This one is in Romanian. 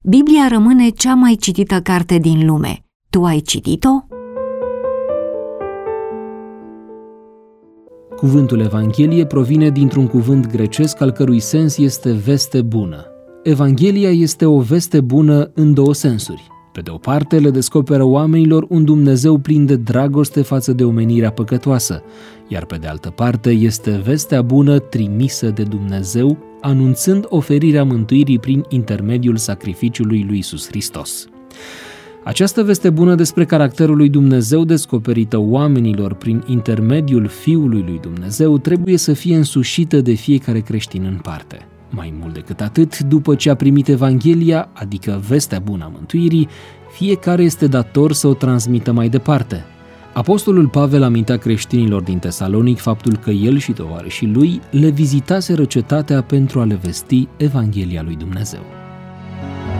Biblia rămâne cea mai citită carte din lume. Tu ai citit-o? Cuvântul Evanghelie provine dintr-un cuvânt grecesc al cărui sens este veste bună. Evanghelia este o veste bună în două sensuri. Pe de o parte, le descoperă oamenilor un Dumnezeu plin de dragoste față de omenirea păcătoasă, iar pe de altă parte este vestea bună trimisă de Dumnezeu, anunțând oferirea mântuirii prin intermediul sacrificiului lui Iisus Hristos. Această veste bună despre caracterul lui Dumnezeu descoperită oamenilor prin intermediul Fiului lui Dumnezeu trebuie să fie însușită de fiecare creștin în parte. Mai mult decât atât, după ce a primit Evanghelia, adică vestea bună a mântuirii, fiecare este dator să o transmită mai departe. Apostolul Pavel amintea creștinilor din Tesalonic faptul că el și tovarășii lui le vizitaseră cetatea pentru a le vesti Evanghelia lui Dumnezeu.